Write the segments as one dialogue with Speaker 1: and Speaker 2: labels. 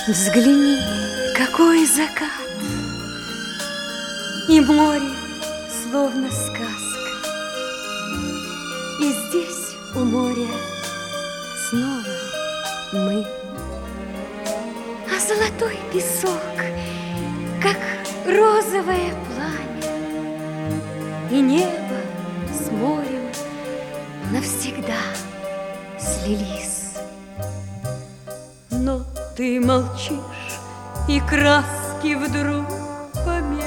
Speaker 1: Взгляни, какой закат, и море словно сказка. И здесь у моря снова мы. А золотой песок, как розовое пламя, и небо с морем навсегда слились. Но ты молчишь, и краски вдруг померкли.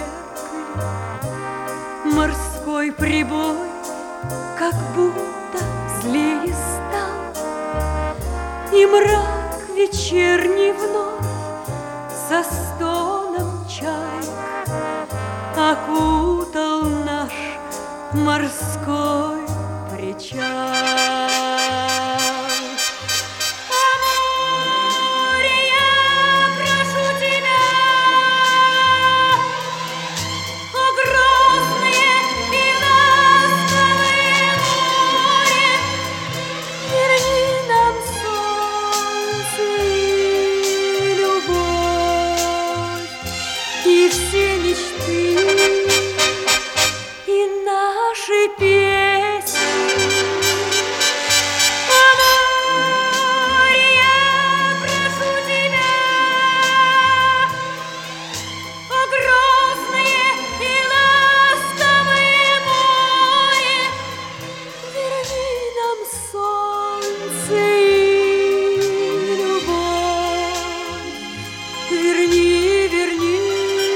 Speaker 1: Морской прибой как будто злее стал, и мрак вечерний вновь со стоном чаек окутал наш морской причал. И все мечты, и наши песни. О, море, я прошу тебя, о, грозное и ласковое море, верни нам солнце и любовь, верни, верни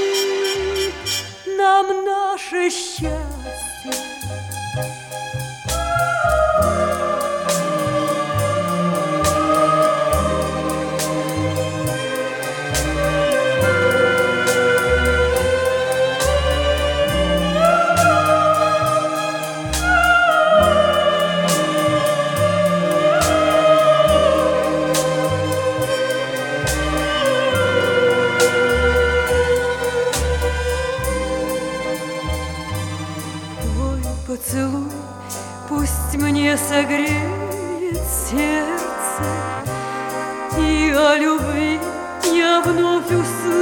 Speaker 1: нам наше счастье. Поцелуй пусть мне согреет сердце, и о любви я вновь услышу.